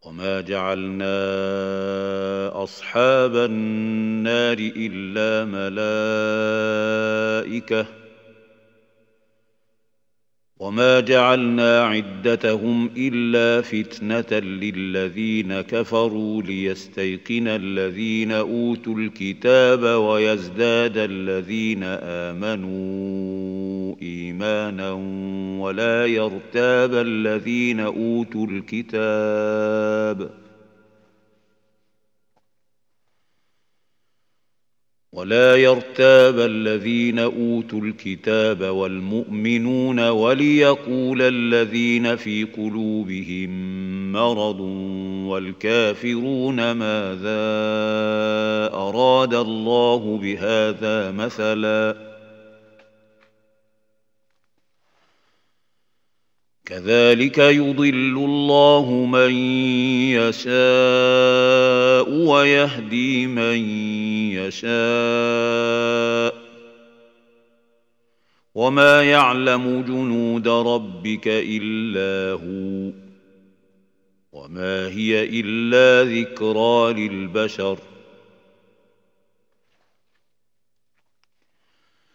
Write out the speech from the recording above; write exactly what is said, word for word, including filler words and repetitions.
وما جعلنا أصحاب النار إلا ملائكة وما جعلنا عدتهم إلا فتنة للذين كفروا ليستيقن الذين أوتوا الكتاب ويزداد الذين آمنوا إيمانا ولا يرتاب الذين أوتوا الكتاب ولا يرتاب الذين أوتوا الكتاب والمؤمنون وليقول الذين في قلوبهم مرض والكافرون ماذا أراد الله بهذا مثلا كذلك يضل الله من يشاء ويهدي من يشاء وما يعلم جنود ربك إلا هو وما هي إلا ذكرى للبشر